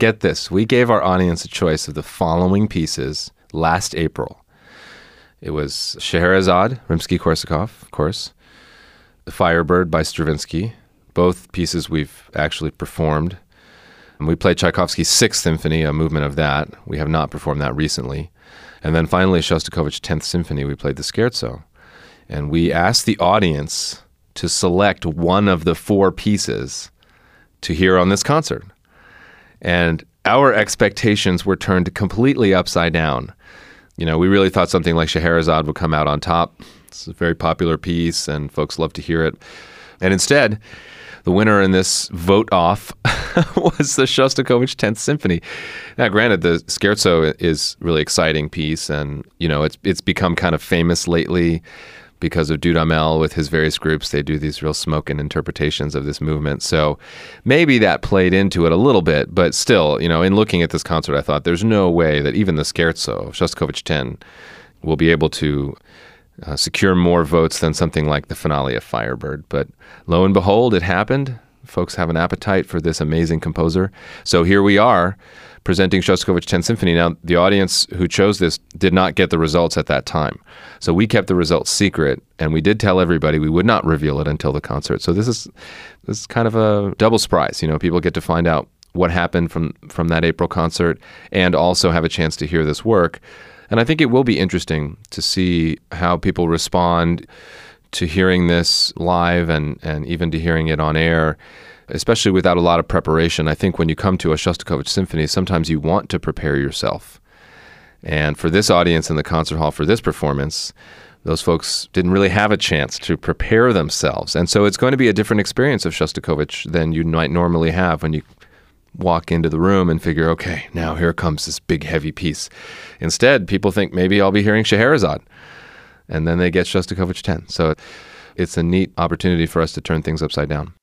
get this. We gave our audience a choice of the following pieces last April. It was Scheherazade, Rimsky-Korsakov, of course, The Firebird by Stravinsky. Both pieces we've actually performed. And we played Tchaikovsky's Sixth Symphony, a movement of that. We have not performed that recently. And then finally, Shostakovich's 10th Symphony, we played the Scherzo. And we asked the audience to select one of the four pieces to hear on this concert. And our expectations were turned completely upside down. You know, we really thought something like Scheherazade would come out on top. It's a very popular piece, and folks love to hear it. And instead, the winner in this vote-off was the Shostakovich 10th Symphony. Now, granted, the Scherzo is a really exciting piece, and you know it's become kind of famous lately because of Dudamel with his various groups. They do these real smoking interpretations of this movement. So maybe that played into it a little bit, but still, you know, in looking at this concert, I thought there's no way that even the Scherzo, Shostakovich 10, will be able to secure more votes than something like the finale of Firebird. But lo and behold, it happened. Folks have an appetite for this amazing composer. So here we are presenting Shostakovich 10th Symphony. Now, the audience who chose this did not get the results at that time. So we kept the results secret, and we did tell everybody we would not reveal it until the concert. So this is kind of a double surprise. You know, people get to find out what happened from that April concert and also have a chance to hear this work. And I think it will be interesting to see how people respond to hearing this live and even to hearing it on air, especially without a lot of preparation. I think when you come to a Shostakovich symphony, sometimes you want to prepare yourself. And for this audience in the concert hall for this performance, those folks didn't really have a chance to prepare themselves. And so it's going to be a different experience of Shostakovich than you might normally have when you walk into the room and figure, okay, now here comes this big, heavy piece. Instead, people think maybe I'll be hearing Scheherazade. And then they get Shostakovich 10. So it's a neat opportunity for us to turn things upside down.